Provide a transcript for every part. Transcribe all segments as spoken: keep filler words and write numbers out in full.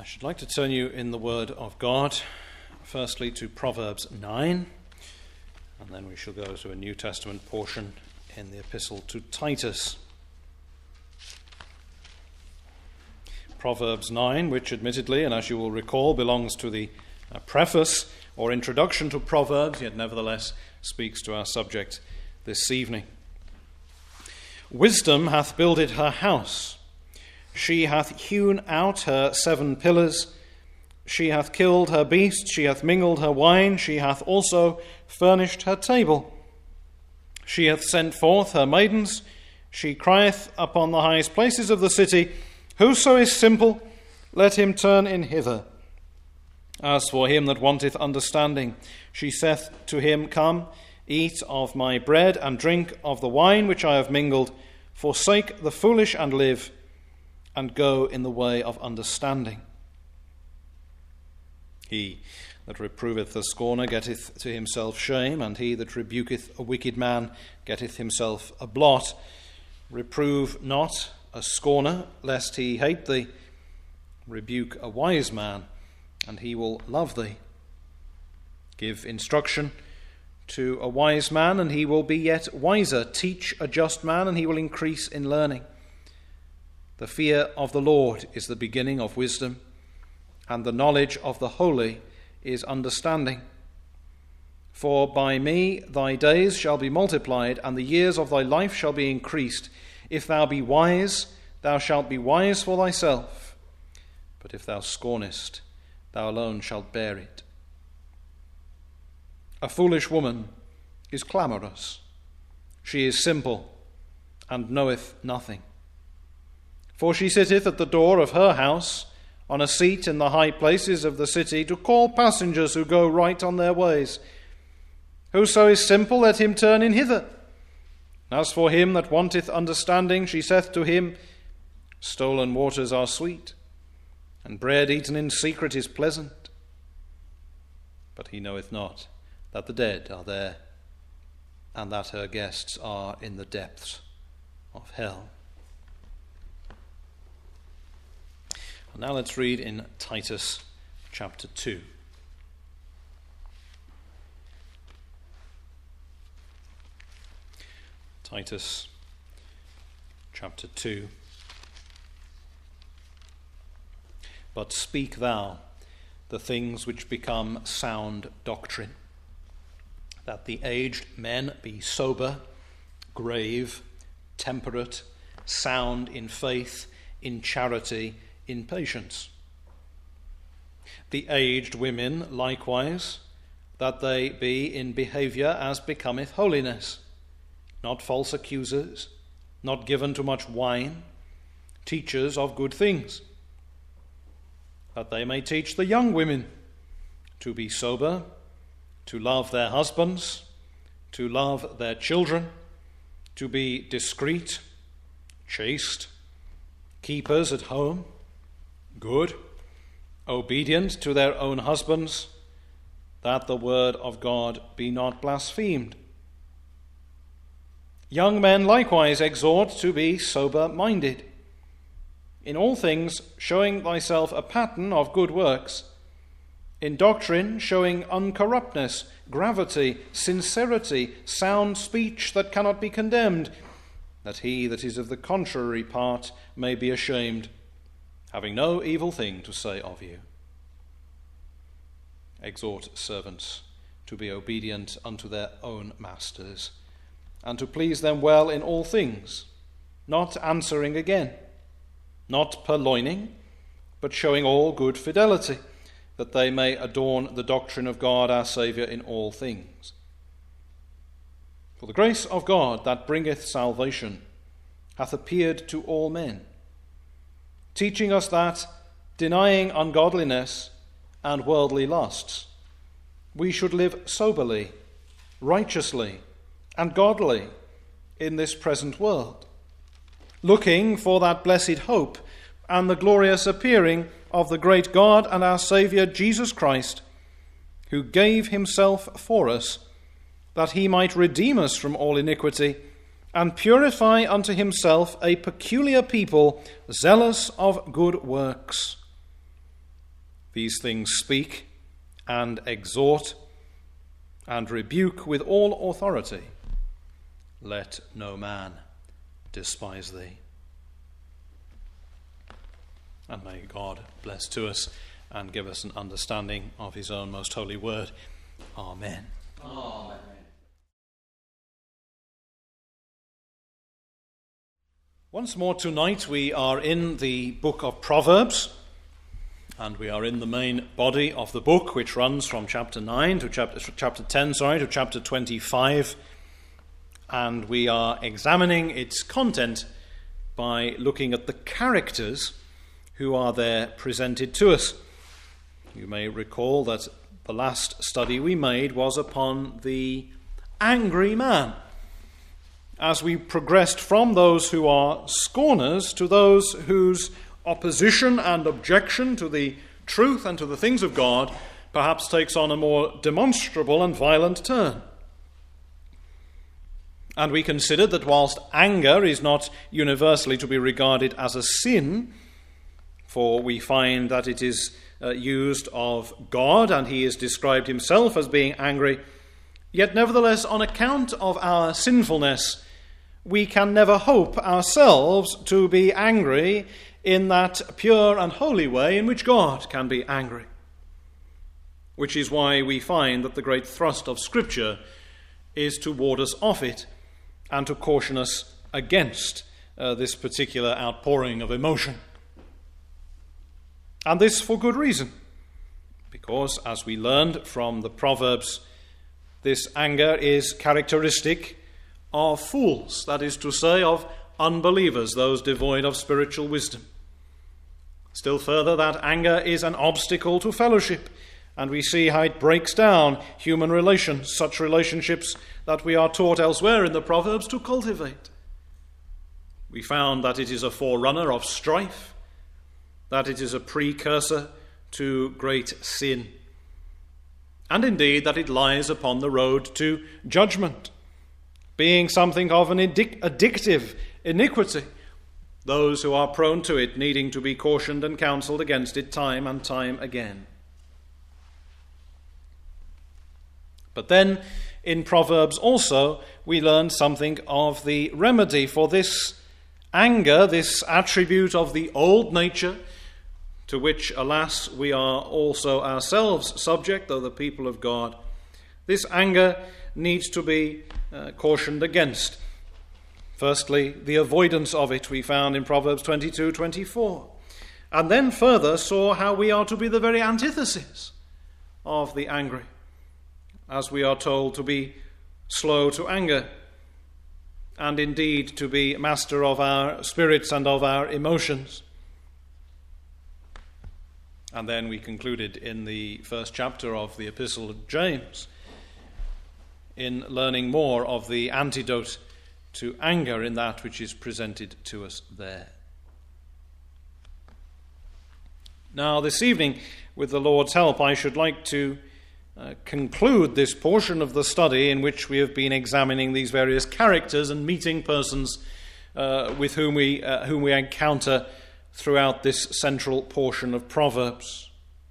I should like to turn you in the Word of God, firstly to Proverbs nine, and then we shall go to a New Testament portion in the Epistle to Titus. Proverbs nine, which admittedly, and as you will recall, belongs to the uh, preface or introduction to Proverbs, yet nevertheless speaks to our subject this evening. Wisdom hath builded her house. She hath hewn out her seven pillars. She hath killed her beasts. She hath mingled her wine. She hath also furnished her table. She hath sent forth her maidens. She crieth upon the highest places of the city, Whoso is simple, let him turn in hither. As for him that wanteth understanding, she saith to him, Come, eat of my bread, and drink of the wine which I have mingled. Forsake the foolish and live, and go in the way of understanding. He that reproveth the scorner getteth to himself shame, and he that rebuketh a wicked man getteth himself a blot. Reprove not a scorner, lest he hate thee. Rebuke a wise man, and he will love thee. Give instruction to a wise man, and he will be yet wiser. Teach a just man, and he will increase in learning. The fear of the Lord is the beginning of wisdom, and the knowledge of the holy is understanding. For by me thy days shall be multiplied, and the years of thy life shall be increased. If thou be wise, thou shalt be wise for thyself. But if thou scornest, thou alone shalt bear it. A foolish woman is clamorous. She is simple, and knoweth nothing. For she sitteth at the door of her house, on a seat in the high places of the city, to call passengers who go right on their ways. Whoso is simple, let him turn in hither. As for him that wanteth understanding, she saith to him, Stolen waters are sweet, and bread eaten in secret is pleasant. But he knoweth not that the dead are there, and that her guests are in the depths of hell. And now let's read in Titus chapter two. Titus chapter two. But speak thou the things which become sound doctrine, that the aged men be sober, grave, temperate, sound in faith, in charity, in patience. The aged women likewise, that they be in behaviour as becometh holiness, not false accusers, not given to much wine, teachers of good things, that they may teach the young women to be sober, to love their husbands, to love their children, to be discreet, chaste, keepers at home, good, obedient to their own husbands, that the word of God be not blasphemed. Young men likewise exhort to be sober-minded, in all things showing thyself a pattern of good works, in doctrine showing uncorruptness, gravity, sincerity, sound speech that cannot be condemned, that he that is of the contrary part may be ashamed, having no evil thing to say of you. Exhort servants to be obedient unto their own masters, and to please them well in all things, not answering again, not purloining, but showing all good fidelity, that they may adorn the doctrine of God our Saviour in all things. For the grace of God that bringeth salvation hath appeared to all men, teaching us that, denying ungodliness and worldly lusts, we should live soberly, righteously, and godly in this present world, looking for that blessed hope and the glorious appearing of the great God and our Saviour Jesus Christ, who gave himself for us, that he might redeem us from all iniquity, and purify unto himself a peculiar people, zealous of good works. these things speak and exhort and rebuke with all authority. Let no man despise thee. And may God bless to us and give us an understanding of his own most holy word. Amen. Amen. Once more tonight we are in the book of Proverbs, and we are in the main body of the book, which runs from chapter nine to chapter, chapter ten, sorry, to chapter twenty-five, and we are examining its content by looking at the characters who are there presented to us. You may recall that the last study we made was upon the angry man, as we progressed from those who are scorners to those whose opposition and objection to the truth and to the things of God perhaps takes on a more demonstrable and violent turn. And we considered that whilst anger is not universally to be regarded as a sin, for we find that it is uh, used of God, and he is described himself as being angry, yet nevertheless, on account of our sinfulness, we can never hope ourselves to be angry in that pure and holy way in which God can be angry. Which is why we find that the great thrust of Scripture is to ward us off it and to caution us against uh, this particular outpouring of emotion. And this for good reason, because as we learned from the Proverbs, this anger is characteristic of fools, that is to say, of unbelievers, those devoid of spiritual wisdom. Still further, that anger is an obstacle to fellowship, and we see how it breaks down human relations, such relationships that we are taught elsewhere in the Proverbs to cultivate. We found that it is a forerunner of strife, that it is a precursor to great sin, and indeed that it lies upon the road to judgment, being something of an addic- addictive iniquity, those who are prone to it needing to be cautioned and counseled against it time and time again. But then in Proverbs also we learn something of the remedy for this anger, this attribute of the old nature, to which, alas, we are also ourselves subject, though the people of God. This anger needs to be uh, cautioned against. Firstly, the avoidance of it we found in Proverbs twenty-two twenty-four. And then further saw how we are to be the very antithesis of the angry, as we are told to be slow to anger, and indeed to be master of our spirits and of our emotions. And then we concluded in the first chapter of the Epistle of James in learning more of the antidote to anger in that which is presented to us there. Now, this evening, with the Lord's help, I should like to uh, conclude this portion of the study in which we have been examining these various characters and meeting persons uh, with whom we uh, whom we encounter throughout this central portion of Proverbs.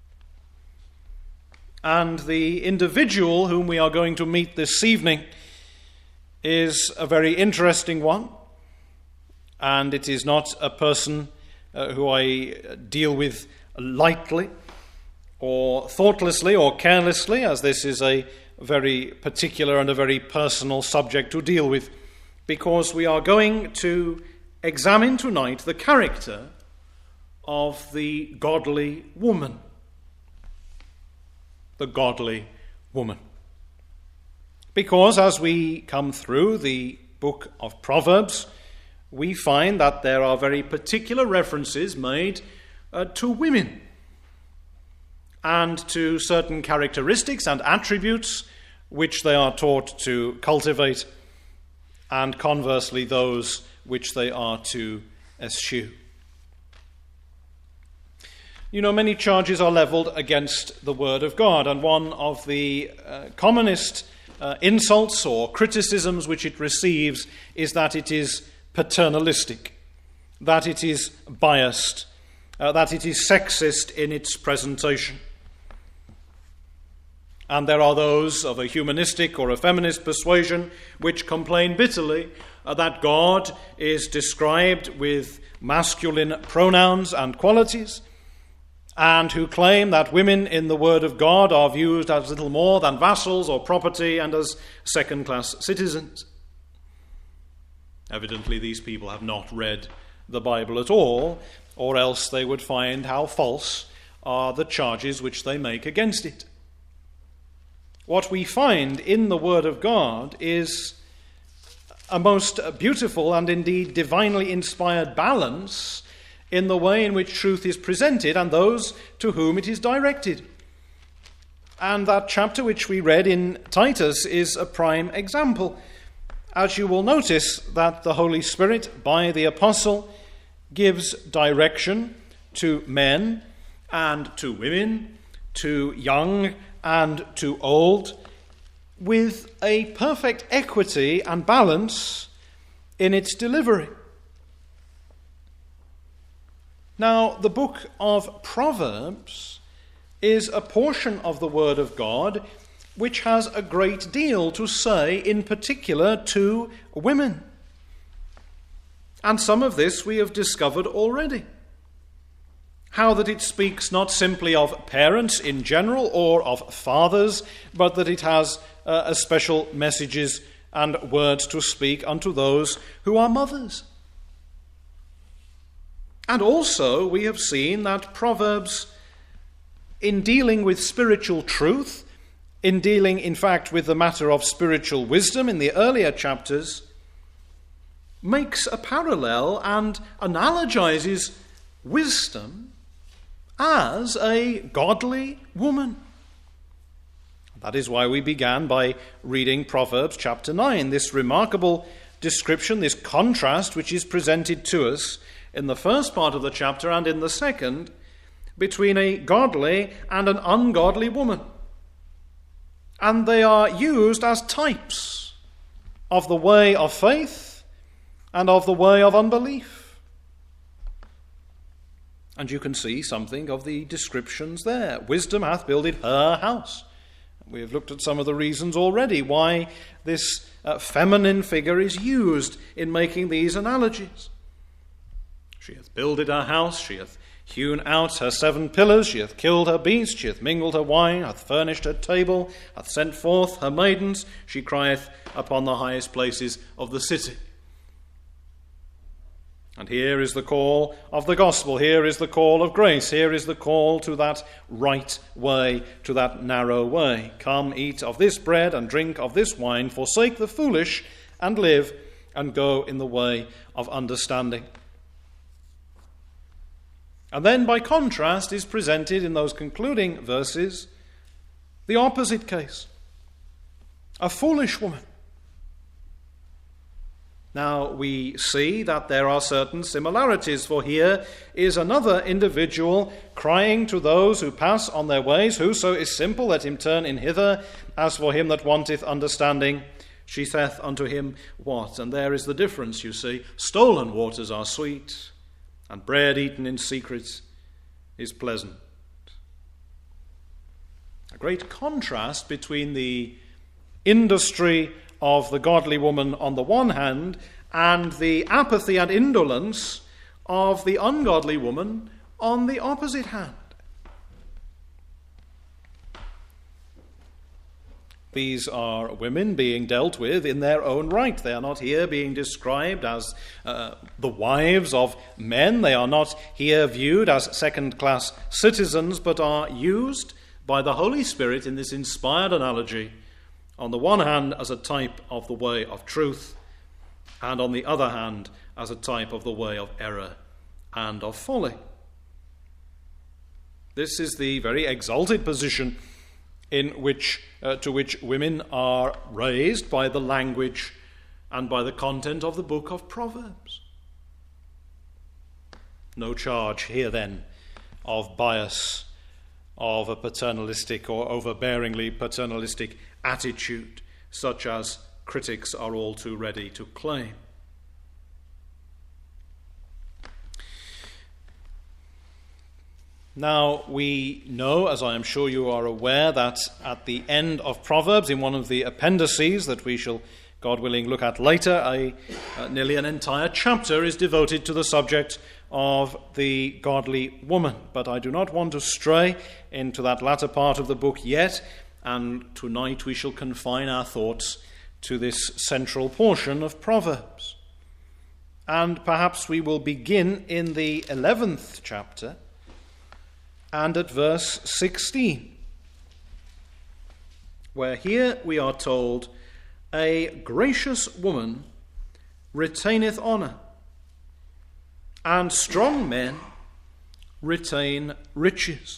And the individual whom we are going to meet this evening is a very interesting one, and it is not a person uh, who I deal with lightly or thoughtlessly or carelessly, as this is a very particular and a very personal subject to deal with, because we are going to examine tonight the character of the godly woman. The godly woman. Because as we come through the book of Proverbs, we find that there are very particular references made uh, to women and to certain characteristics and attributes which they are taught to cultivate, and conversely those which they are to eschew. You know, many charges are levelled against the Word of God, and one of the uh, commonest uh, insults or criticisms which it receives is that it is paternalistic, that it is biased, uh, that it is sexist in its presentation. And there are those of a humanistic or a feminist persuasion which complain bitterly uh, that God is described with masculine pronouns and qualities, and who claim that women in the Word of God are viewed as little more than vassals or property and as second-class citizens. Evidently, these people have not read the Bible at all, or else they would find how false are the charges which they make against it. What we find in the Word of God is a most beautiful and indeed divinely inspired balance in the way in which truth is presented and those to whom it is directed. And that chapter which we read in Titus is a prime example. As you will notice that the Holy Spirit, by the apostle, gives direction to men and to women, to young and to old, with a perfect equity and balance in its delivery. Now, the book of Proverbs is a portion of the Word of God which has a great deal to say, in particular to women. And some of this we have discovered already. How that it speaks not simply of parents in general or of fathers, but that it has uh, a special messages and words to speak unto those who are mothers. And also we have seen that Proverbs, in dealing with spiritual truth, in dealing, in fact, with the matter of spiritual wisdom in the earlier chapters, makes a parallel and analogizes wisdom as a godly woman. That is why we began by reading Proverbs chapter nine, this remarkable description, this contrast which is presented to us in the first part of the chapter and in the second, between a godly and an ungodly woman. And they are used as types of the way of faith and of the way of unbelief. And you can see something of the descriptions there. Wisdom hath builded her house. We have looked at some of the reasons already why this uh, feminine figure is used in making these analogies. She hath builded her house, she hath hewn out her seven pillars, she hath killed her beast, she hath mingled her wine, hath furnished her table, hath sent forth her maidens, she crieth upon the highest places of the city. And here is the call of the gospel, here is the call of grace, here is the call to that right way, to that narrow way. Come, eat of this bread and drink of this wine, forsake the foolish and live and go in the way of understanding. And then, by contrast, is presented in those concluding verses the opposite case, a foolish woman. Now, we see that there are certain similarities, for here is another individual crying to those who pass on their ways, whoso is simple, let him turn in hither. As for him that wanteth understanding, she saith unto him, what? And there is the difference, you see. Stolen waters are sweet, and bread eaten in secret is pleasant. A great contrast between the industry of the godly woman on the one hand and the apathy and indolence of the ungodly woman on the opposite hand. These are women being dealt with in their own right. They are not here being described as uh, the wives of men. They are not here viewed as second-class citizens, but are used by the Holy Spirit in this inspired analogy, on the one hand as a type of the way of truth, and on the other hand as a type of the way of error and of folly. This is the very exalted position in which uh, to which women are raised by the language and by the content of the book of Proverbs. No charge here then of bias, of a paternalistic or overbearingly paternalistic attitude, such as critics are all too ready to claim. Now, we know, as I am sure you are aware, that at the end of Proverbs, in one of the appendices that we shall, God willing, look at later, a, uh, nearly an entire chapter is devoted to the subject of the godly woman. But I do not want to stray into that latter part of the book yet, and tonight we shall confine our thoughts to this central portion of Proverbs. And perhaps we will begin in the eleventh chapter, and at verse sixteen, where here we are told, "A gracious woman retaineth honour, and strong men retain riches."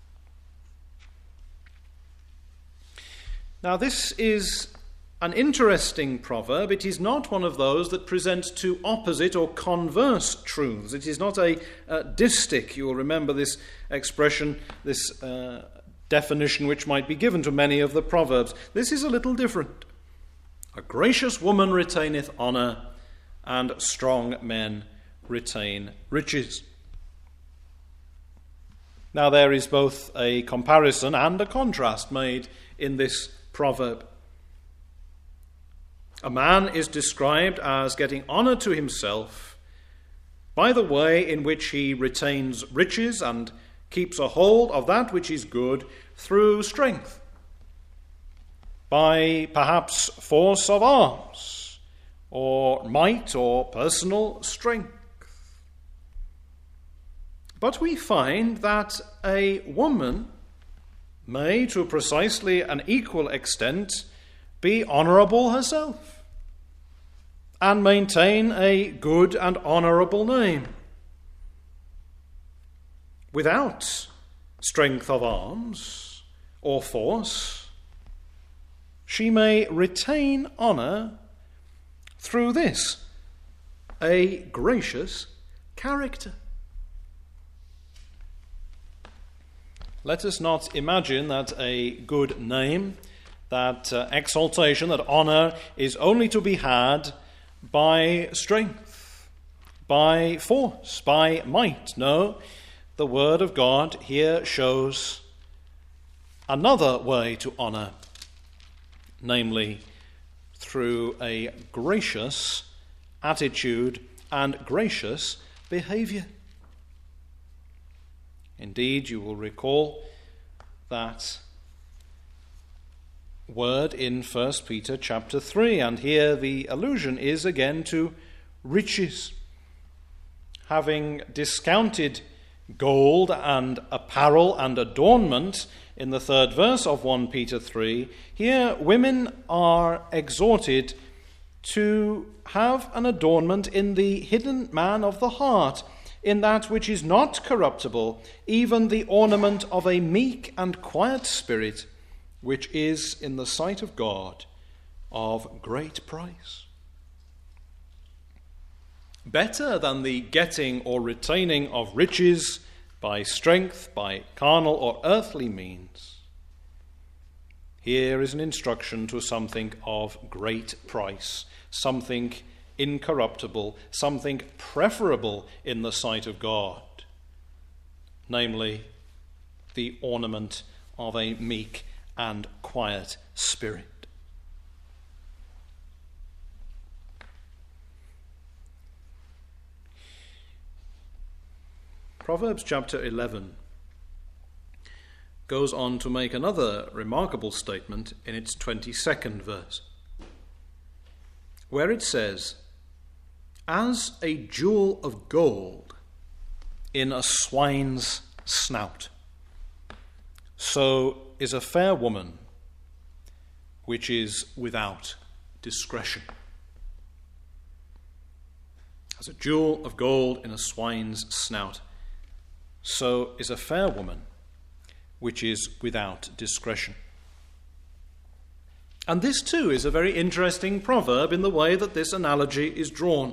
Now this is an interesting proverb. It is not one of those that presents two opposite or converse truths. It is not a, a distich. You will remember this expression, this uh, definition which might be given to many of the proverbs. This is a little different. A gracious woman retaineth honour, and strong men retain riches. Now there is both a comparison and a contrast made in this proverb. A man is described as getting honour to himself by the way in which he retains riches and keeps a hold of that which is good through strength, by perhaps force of arms, or might, or personal strength. But we find that a woman may, to precisely an equal extent, be honourable herself and maintain a good and honourable name. Without strength of arms or force, she may retain honour through this, a gracious character. Let us not imagine that a good name, that uh, exaltation, that honour is only to be had by strength, by force, by might. No, the Word of God here shows another way to honour, namely through a gracious attitude and gracious behaviour. Indeed, you will recall that word in First Peter chapter three, and here the allusion is again to riches. Having discounted gold and apparel and adornment in the third verse of First Peter three, here women are exhorted to have an adornment in the hidden man of the heart, in that which is not corruptible, even the ornament of a meek and quiet spirit, which is in the sight of God of great price. Better than the getting or retaining of riches by strength, by carnal or earthly means, here is an instruction to something of great price, something incorruptible, something preferable in the sight of God, namely the ornament of a meek and quiet spirit. Proverbs chapter eleven goes on to make another remarkable statement in its twenty-second verse, where it says, "As a jewel of gold in a swine's snout, so is a fair woman which is without discretion." As a jewel of gold in a swine's snout, so is a fair woman which is without discretion. And this too is a very interesting proverb in the way that this analogy is drawn.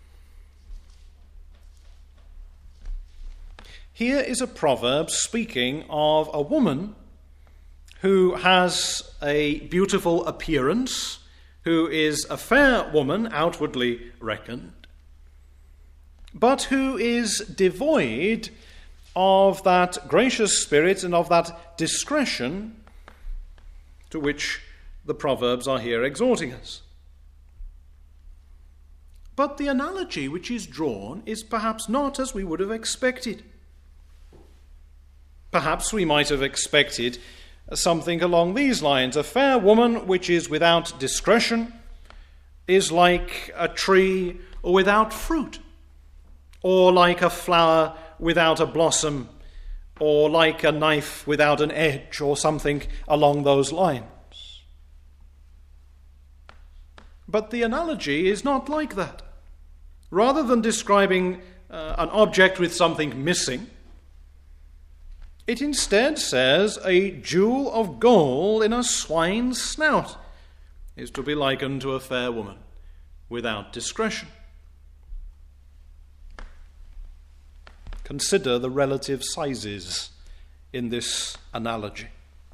Here is a proverb speaking of a woman who has a beautiful appearance, who is a fair woman outwardly reckoned, but who is devoid of that gracious spirit and of that discretion to which the Proverbs are here exhorting us. But the analogy which is drawn is perhaps not as we would have expected. Perhaps we might have expected something along these lines. A fair woman which is without discretion is like a tree without fruit, or like a flower without a blossom, or like a knife without an edge, or something along those lines. But the analogy is not like that. Rather than describing uh, an object with something missing, it instead says a jewel of gold in a swine's snout is to be likened to a fair woman without discretion. Consider the relative sizes in this analogy.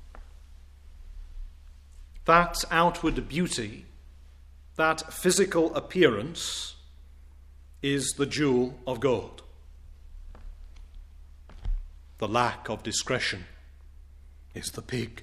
That outward beauty, that physical appearance, is the jewel of gold. The lack of discretion is the pig.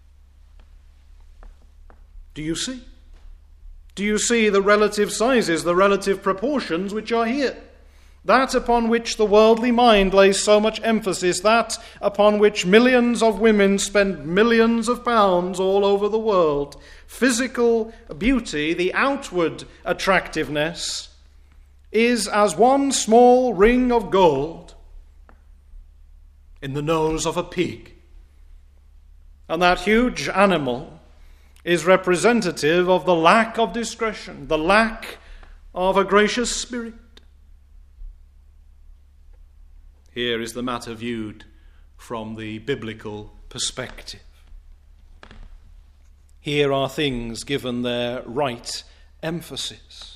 Do you see? Do you see the relative sizes, the relative proportions which are here? That upon which the worldly mind lays so much emphasis, that upon which millions of women spend millions of pounds all over the world. Physical beauty, the outward attractiveness, is as one small ring of gold in the nose of a pig. And that huge animal is representative of the lack of discretion, the lack of a gracious spirit. Here is the matter viewed from the biblical perspective. Here are things given their right emphasis.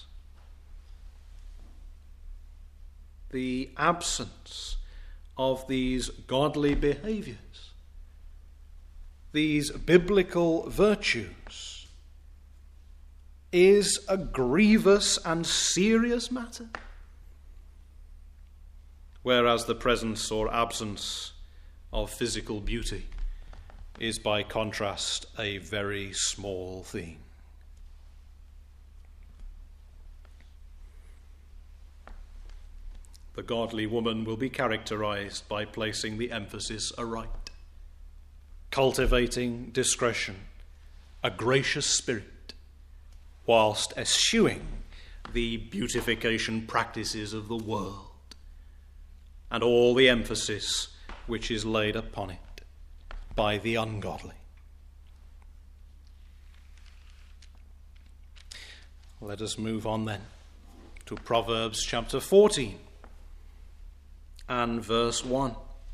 The absence of these godly behaviors, these biblical virtues, is a grievous and serious matter. Whereas the presence or absence of physical beauty is by contrast a very small thing. The godly woman will be characterized by placing the emphasis aright, cultivating discretion, a gracious spirit, whilst eschewing the beautification practices of the world and all the emphasis which is laid upon it by the ungodly. Let us move on then to Proverbs chapter fourteen and verse one,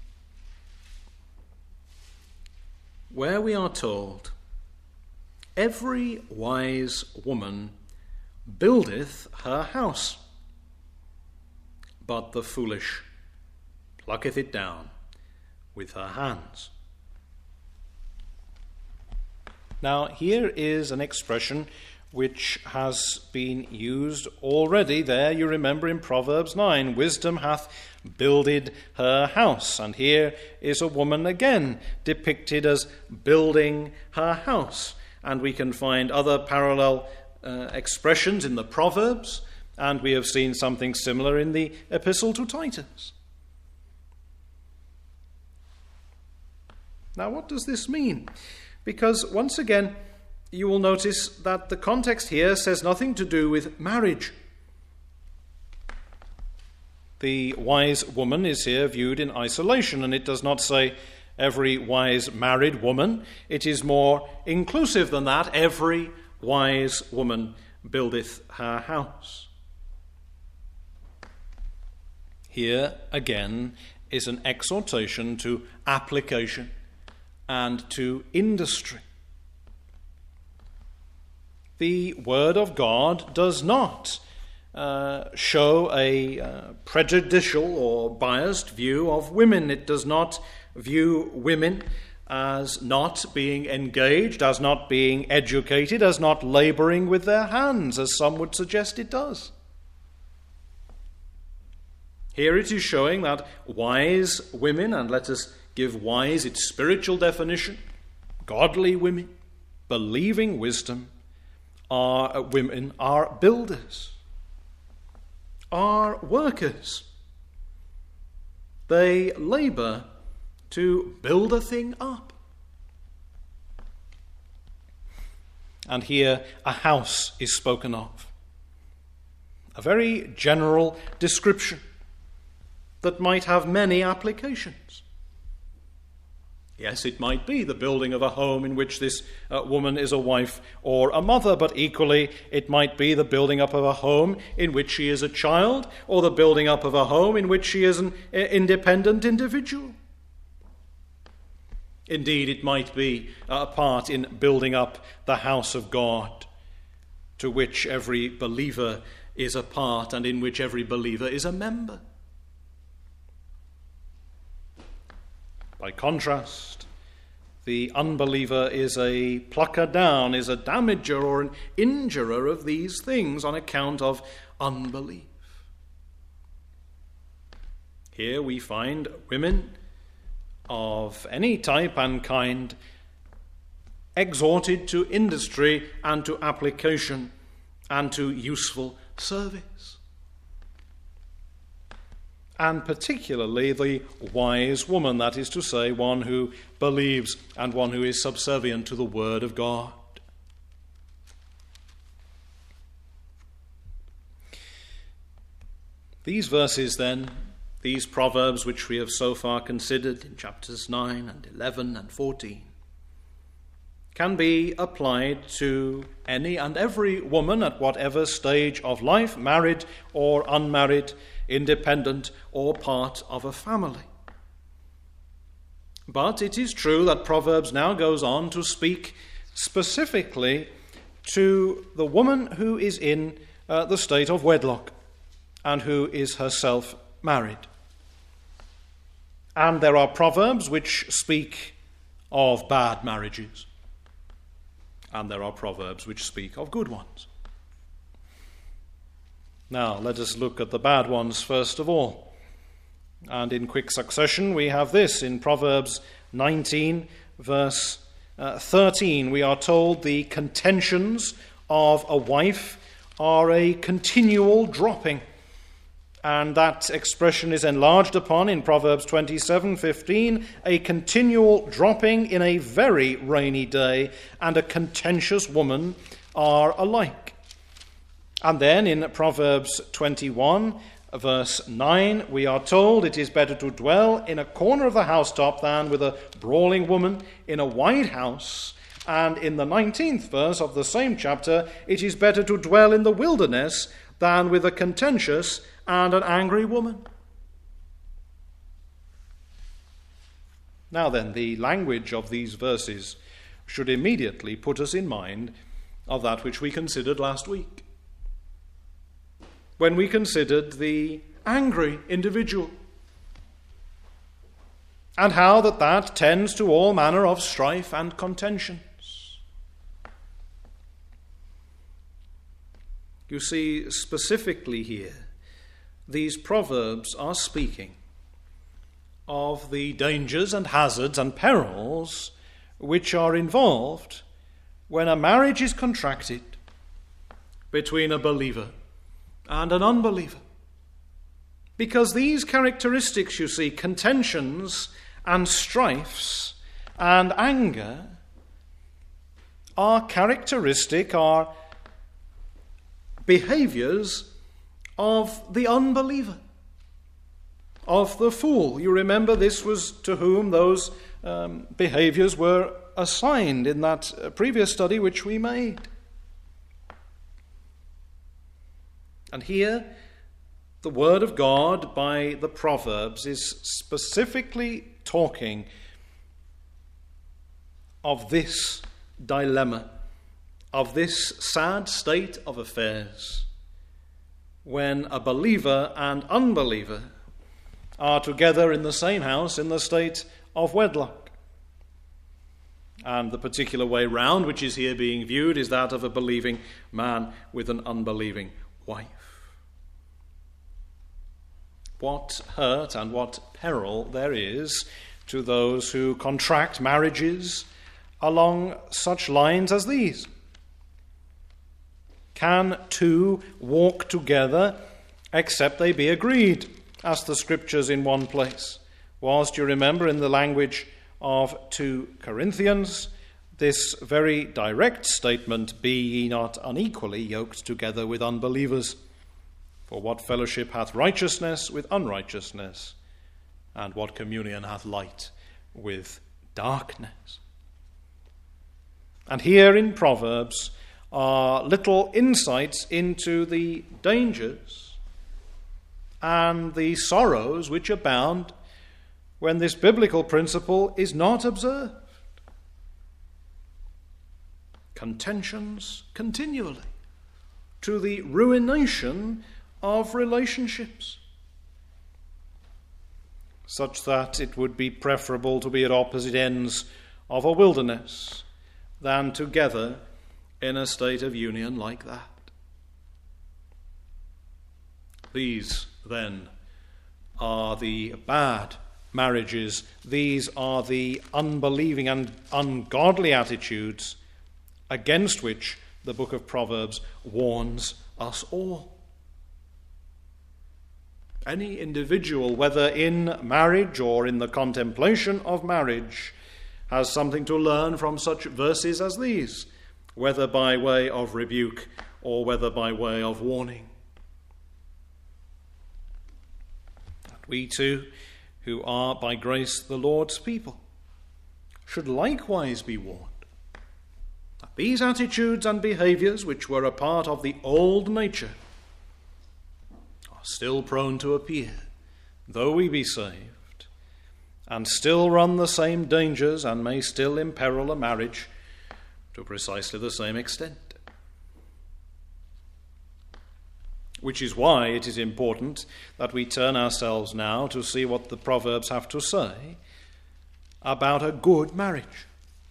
where we are told, "Every wise woman buildeth her house, but the foolish plucketh it down with her hands." Now, here is an expression which has been used already there, you remember, in Proverbs nine. Wisdom hath builded her house. And here is a woman again depicted as building her house. And we can find other parallel uh, expressions in the Proverbs, and we have seen something similar in the Epistle to Titus. Now, what does this mean? Because, once again, you will notice that the context here says nothing to do with marriage. The wise woman is here viewed in isolation, and it does not say every wise married woman. It is more inclusive than that. Every wise woman buildeth her house. Here, again, is an exhortation to application and to industry. The Word of God does not uh, show a uh, prejudicial or biased view of women. It does not view women as not being engaged, as not being educated, as not laboring with their hands, as some would suggest it does. Here it is showing that wise women, and let us give wise its spiritual definition, godly women, believing wisdom, are uh, women are builders, are workers. They labor to build a thing up. And here a house is spoken of. A very general description that might have many applications. Yes, it might be the building of a home in which this uh, woman is a wife or a mother, but equally it might be the building up of a home in which she is a child, or the building up of a home in which she is an uh, independent individual. Indeed, it might be a part in building up the house of God, to which every believer is a part and in which every believer is a member. By contrast, the unbeliever is a plucker down, is a damager or an injurer of these things on account of unbelief. Here we find women of any type and kind exhorted to industry and to application and to useful service. And particularly the wise woman, that is to say, one who believes and one who is subservient to the Word of God. These verses then, these proverbs which we have so far considered in chapters nine and eleven and fourteen, can be applied to any and every woman at whatever stage of life, married or unmarried, independent or part of a family. But it is true that Proverbs now goes on to speak specifically to the woman who is in uh, the state of wedlock and who is herself married. And there are proverbs which speak of bad marriages, and there are proverbs which speak of good ones. Now, let us look at the bad ones first of all. And in quick succession, we have this in Proverbs nineteen, verse uh, thirteen. We are told the contentions of a wife are a continual dropping. And that expression is enlarged upon in Proverbs twenty-seven fifteen, a continual dropping in a very rainy day, and a contentious woman are alike. And then in Proverbs twenty-one, verse nine, we are told it is better to dwell in a corner of the housetop than with a brawling woman in a wide house. And in the nineteenth verse of the same chapter, it is better to dwell in the wilderness than with a contentious and an angry woman. Now then, the language of these verses should immediately put us in mind of that which we considered last week, when we considered the angry individual, and how that that tends to all manner of strife and contentions. You see, specifically here, these proverbs are speaking of the dangers and hazards and perils which are involved when a marriage is contracted between a believer and an unbeliever. Because these characteristics, you see, contentions and strifes and anger, are characteristic, are behaviors of the unbeliever, of the fool. You remember this was to whom those um, behaviors were assigned in that previous study which we made. And here, the Word of God by the Proverbs is specifically talking of this dilemma, of this sad state of affairs, when a believer and unbeliever are together in the same house in the state of wedlock. And the particular way round which is here being viewed is that of a believing man with an unbelieving wife. what hurt and what peril there is to those who contract marriages along such lines as these. Can two walk together except they be agreed? Ask the Scriptures in one place. Whilst you remember in the language of Second Corinthians, this very direct statement, be ye not unequally yoked together with unbelievers. For what fellowship hath righteousness with unrighteousness? And what communion hath light with darkness? And here in Proverbs are little insights into the dangers and the sorrows which abound when this biblical principle is not observed. Contentions continually to the ruination of relationships, such that it would be preferable to be at opposite ends of a wilderness than together in a state of union like that. These, then, are the bad marriages. These are the unbelieving and ungodly attitudes against which the book of Proverbs warns us all. Any individual, whether in marriage or in the contemplation of marriage, has something to learn from such verses as these, whether by way of rebuke or whether by way of warning. We too, who are by grace the Lord's people, should likewise be warned that these attitudes and behaviors, which were a part of the old nature, are still prone to appear, though we be saved, and still run the same dangers and may still imperil a marriage to precisely the same extent. Which is why it is important that we turn ourselves now to see what the Proverbs have to say about a good marriage.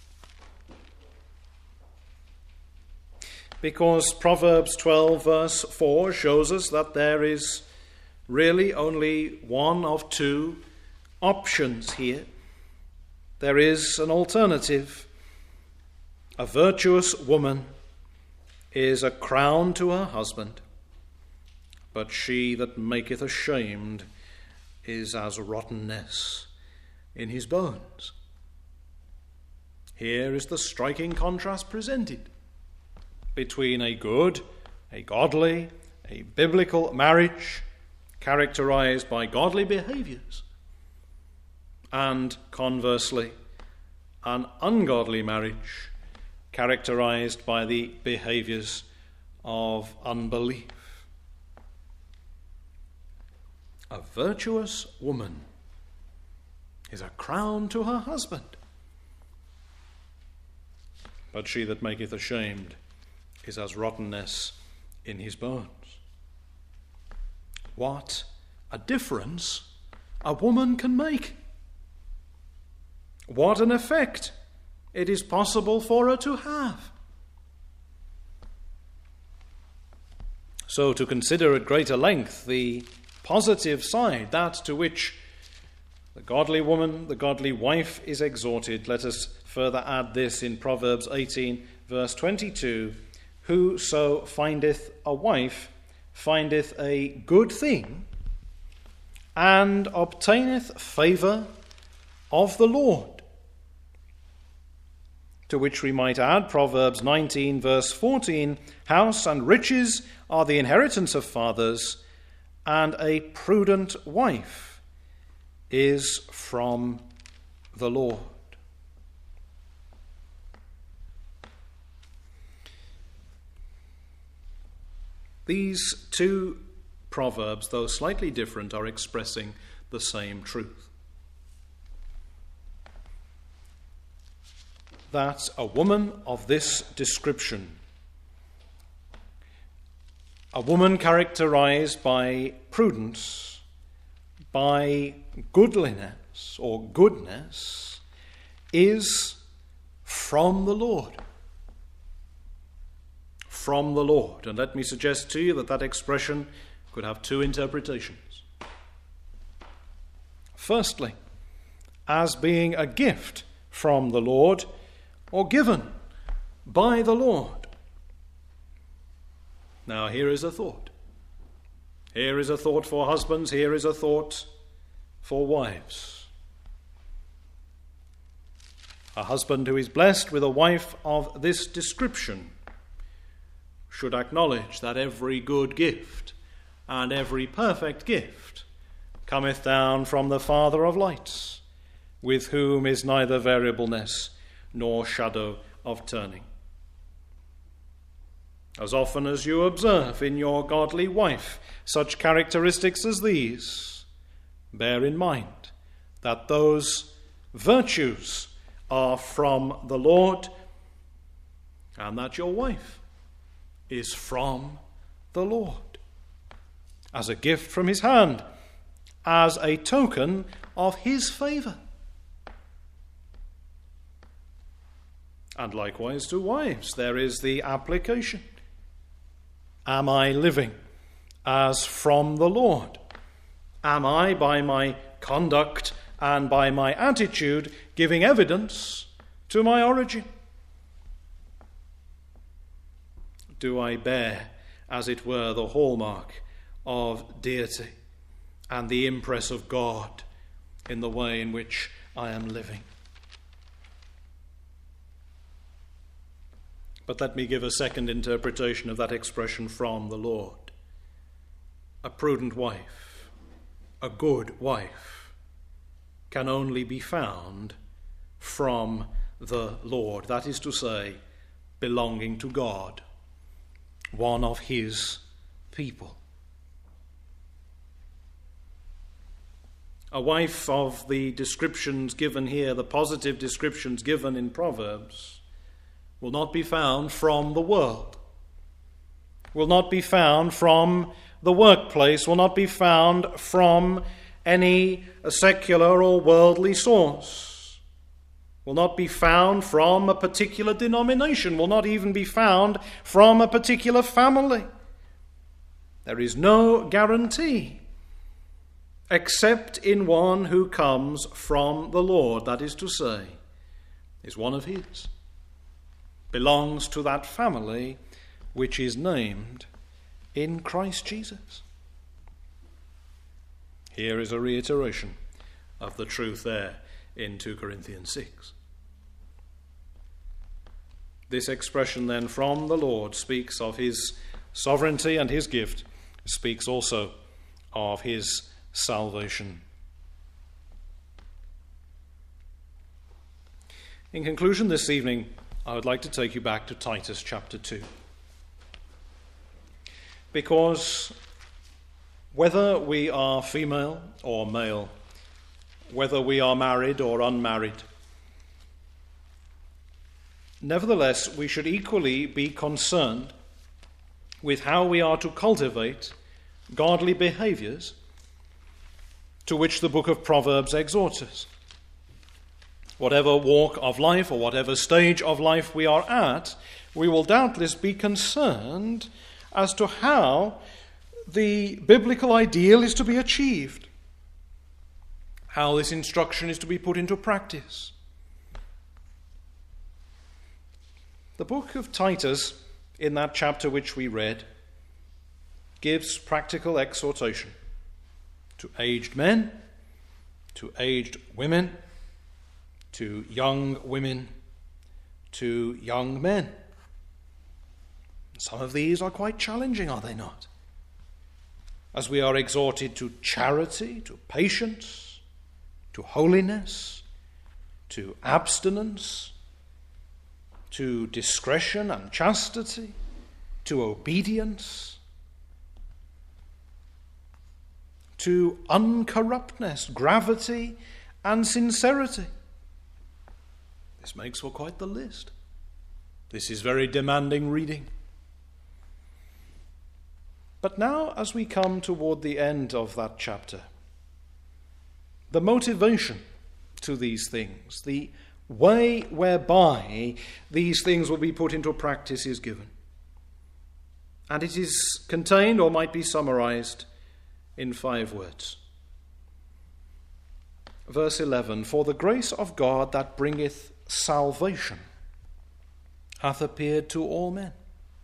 Because Proverbs twelve verse four shows us that there is really only one of two options here. There is an alternative. A virtuous woman is a crown to her husband, but she that maketh ashamed is as rottenness in his bones. Here is the striking contrast presented between a good, a godly, a biblical marriage characterized by godly behaviors, and conversely, an ungodly marriage characterized by the behaviors of unbelief. A virtuous woman is a crown to her husband, but she that maketh ashamed is as rottenness in his bones. What a difference a woman can make! What an effect it is possible for her to have! So, to consider at greater length the positive side, that to which the godly woman, the godly wife is exhorted, let us further add this in Proverbs eighteen, verse twenty-two, whoso findeth a wife findeth a good thing and obtaineth favour of the Lord. To which we might add Proverbs nineteen, verse fourteen, house and riches are the inheritance of fathers, and a prudent wife is from the Lord. These two proverbs, though slightly different, are expressing the same truth. That a woman of this description, a woman characterized by prudence, by goodliness or goodness, is from the Lord. From the Lord. And let me suggest to you that that expression could have two interpretations. Firstly, as being a gift from the Lord, or given by the Lord. Now here is a thought. Here is a thought for husbands, here is a thought for wives. A husband who is blessed with a wife of this description should acknowledge that every good gift and every perfect gift cometh down from the Father of lights, with whom is neither variableness nor shadow of turning. As often as you observe in your godly wife such characteristics as these, bear in mind that those virtues are from the Lord, and that your wife is from the Lord, as a gift from his hand, as a token of his favour. And likewise to wives, there is the application. Am I living as from the Lord? Am I, by my conduct and by my attitude, giving evidence to my origin? Do I bear, as it were, the hallmark of deity and the impress of God in the way in which I am living? But let me give a second interpretation of that expression, from the Lord. A prudent wife, a good wife, can only be found from the Lord. That is to say, belonging to God, one of his people. A wife of the descriptions given here, the positive descriptions given in Proverbs, will not be found from the world, will not be found from the workplace, will not be found from any secular or worldly source, will not be found from a particular denomination, will not even be found from a particular family. There is no guarantee except in one who comes from the Lord, that is to say, is one of his, belongs to that family which is named in Christ Jesus. Here is a reiteration of the truth there in two Corinthians six. This expression then, from the Lord, speaks of his sovereignty and his gift, speaks also of his salvation. In conclusion this evening, I would like to take you back to Titus chapter two. Because whether we are female or male, whether we are married or unmarried, nevertheless, we should equally be concerned with how we are to cultivate godly behaviours to which the book of Proverbs exhorts us. Whatever walk of life or whatever stage of life we are at, we will doubtless be concerned as to how the biblical ideal is to be achieved, how this instruction is to be put into practice. The book of Titus, in that chapter which we read, gives practical exhortation to aged men, to aged women, to young women, to young men. Some of these are quite challenging, are they not? As we are exhorted to charity, to patience, to holiness, to abstinence, to discretion and chastity, to obedience, to uncorruptness, gravity, and sincerity. This makes for quite the list. This is very demanding reading. But now, as we come toward the end of that chapter, the motivation to these things, the way whereby these things will be put into practice is given. And it is contained, or might be summarized, in five words. verse eleven, "For the grace of God that bringeth salvation hath appeared to all men."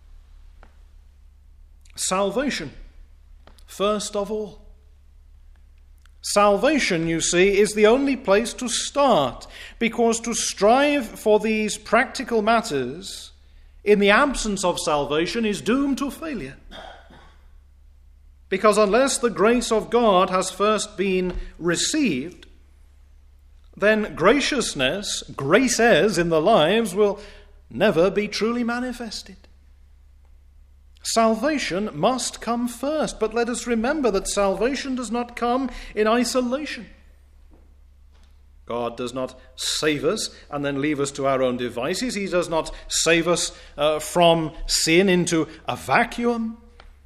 Salvation, first of all. Salvation, you see, is the only place to start, because to strive for these practical matters in the absence of salvation is doomed to failure. Because unless the grace of God has first been received, then graciousness, graces in the lives will never be truly manifested. Salvation must come first, but let us remember that salvation does not come in isolation. God does not save us and then leave us to our own devices. He does not save us uh, from sin into a vacuum,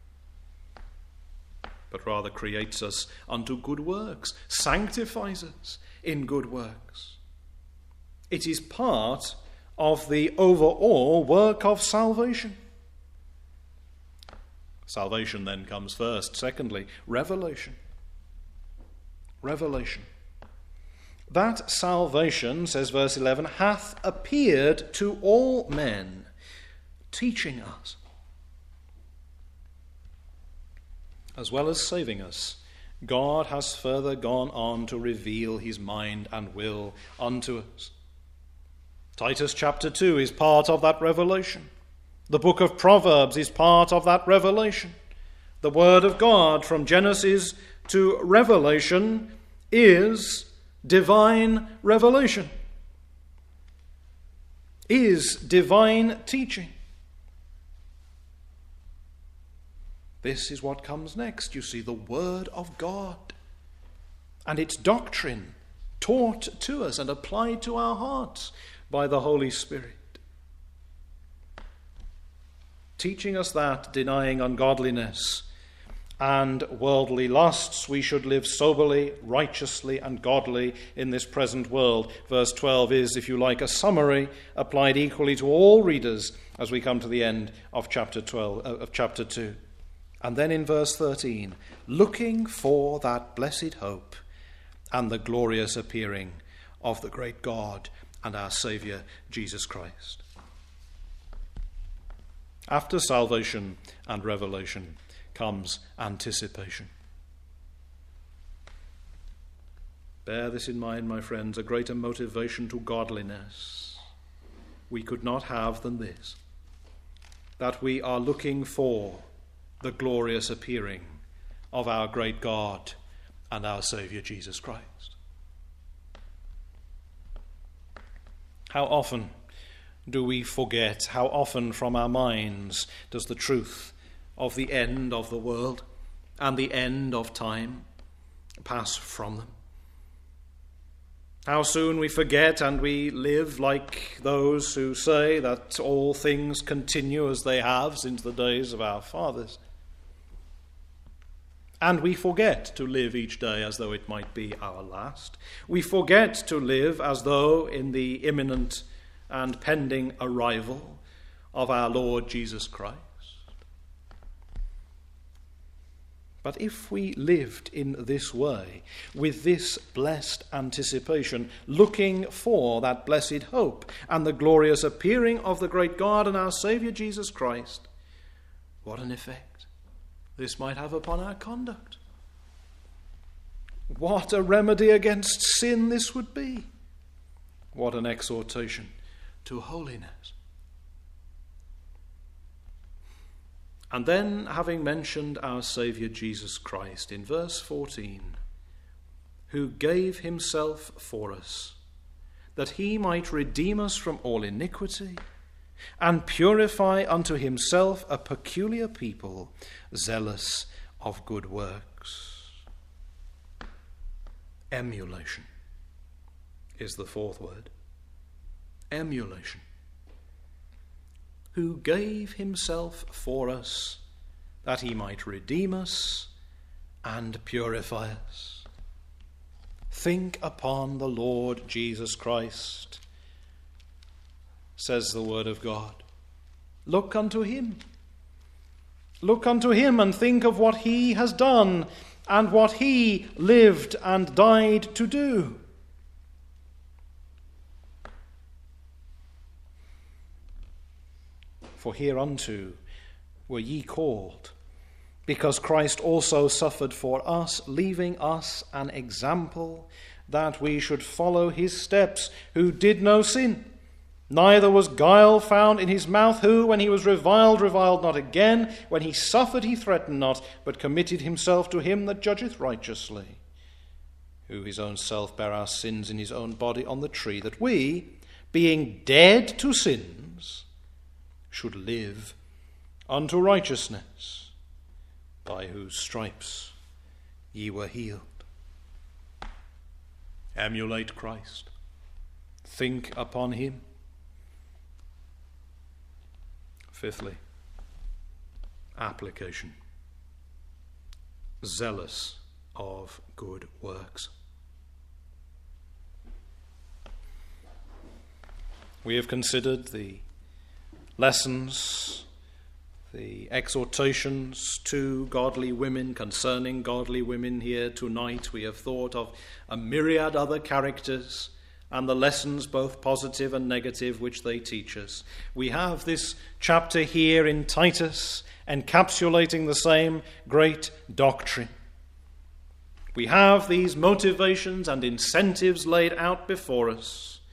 but rather creates us unto good works, sanctifies us in good works. It is part of the overall work of salvation. Salvation then comes first. Secondly, revelation. Revelation. That salvation, says verse eleven, hath appeared to all men, teaching us, as well as saving us. God has further gone on to reveal his mind and will unto us. Titus chapter two is part of that revelation. The book of Proverbs is part of that revelation. The word of God from Genesis to Revelation is divine revelation, is divine teaching. This is what comes next. You see, the word of God and its doctrine taught to us and applied to our hearts by the Holy Spirit. Teaching us that, denying ungodliness and worldly lusts, we should live soberly, righteously, and godly in this present world. Verse twelve is, if you like, a summary applied equally to all readers as we come to the end of chapter twelve, uh, of chapter two. And then in verse thirteen, looking for that blessed hope and the glorious appearing of the great God and our Saviour, Jesus Christ. After salvation and revelation comes anticipation. Bear this in mind, my friends, a greater motivation to godliness we could not have than this, that we are looking for the glorious appearing of our great God and our Saviour Jesus Christ. How often do we forget, how often from our minds does the truth of the end of the world and the end of time pass from them? How soon we forget and we live like those who say that all things continue as they have since the days of our fathers. And we forget to live each day as though it might be our last. We forget to live as though in the imminent and pending arrival of our Lord Jesus Christ. But if we lived in this way, with this blessed anticipation, looking for that blessed hope and the glorious appearing of the great God and our Saviour Jesus Christ, what an effect this might have upon our conduct. What a remedy against sin this would be. What an exhortation to holiness. And then, having mentioned our Saviour Jesus Christ, in verse fourteen, who gave himself for us, that he might redeem us from all iniquity, and purify unto himself a peculiar people, zealous of good works. Emulation is the fourth word. Emulation. Who gave himself for us, that he might redeem us and purify us. Think upon the Lord Jesus Christ, says the word of God. Look unto him. Look unto him and think of what he has done and what he lived and died to do. for hereunto were ye called, because Christ also suffered for us, leaving us an example that we should follow his steps, who did no sin, neither was guile found in his mouth, who, when he was reviled, reviled not again, when he suffered, he threatened not, but committed himself to him that judgeth righteously, who his own self bare our sins in his own body on the tree, that we, being dead to sins, should live unto righteousness, by whose stripes ye were healed. Emulate Christ. Think upon him. Fifthly, application. Zealous of good works. We have considered the lessons, the exhortations to godly women concerning godly women here tonight. We have thought of a myriad other characters and the lessons, both positive and negative, which they teach us. We have this chapter here in Titus encapsulating the same great doctrine. We have these motivations and incentives laid out before us.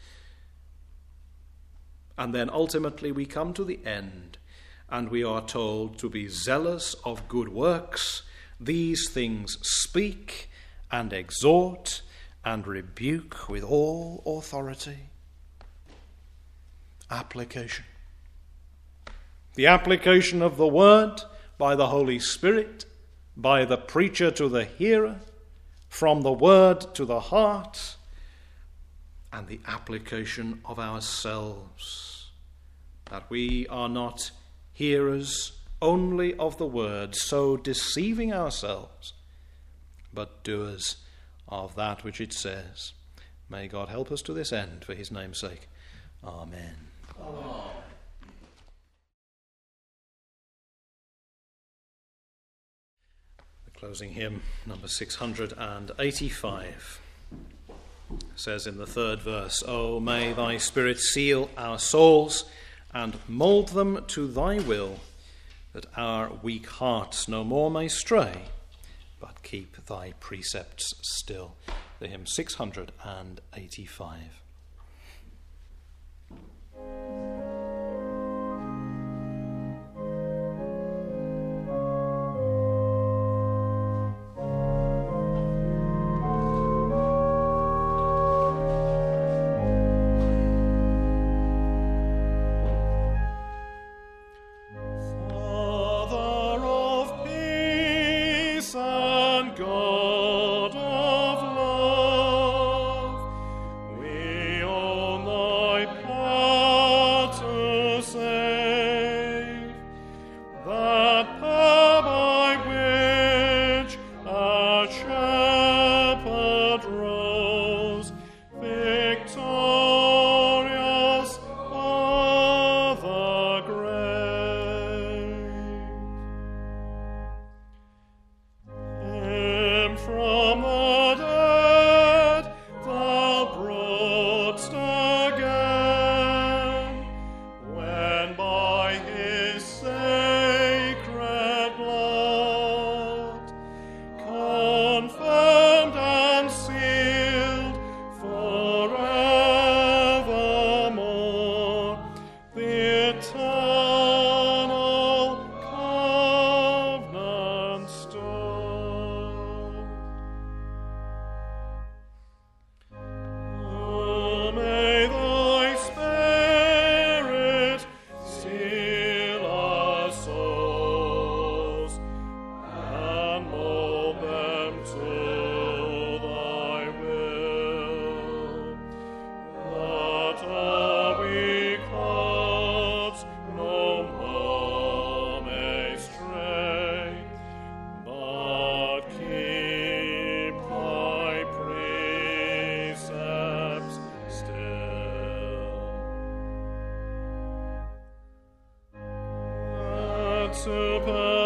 And then ultimately we come to the end, and we are told to be zealous of good works. These things speak and exhort and rebuke with all authority. Application. The application of the word by the Holy Spirit, by the preacher to the hearer, from the word to the heart, and the application of ourselves, that we are not hearers only of the word, so deceiving ourselves, but doers of that which it says. May God help us to this end, for his name's sake. Amen. Amen. The closing hymn, number six hundred eighty-five, says in the third verse, "O may thy Spirit seal our souls and mould them to thy will, that our weak hearts no more may stray, but keep thy precepts still." The hymn six hundred eighty-five. To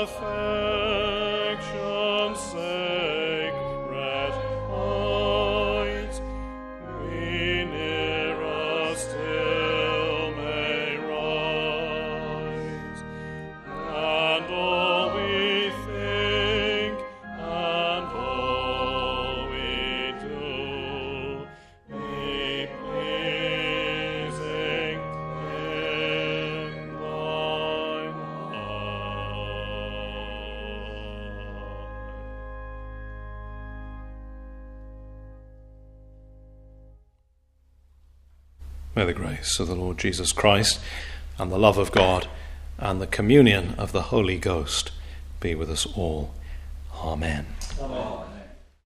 perfection sacred height, we nearer still may rise. May the grace of the Lord Jesus Christ and the love of God and the communion of the Holy Ghost be with us all. Amen. Amen.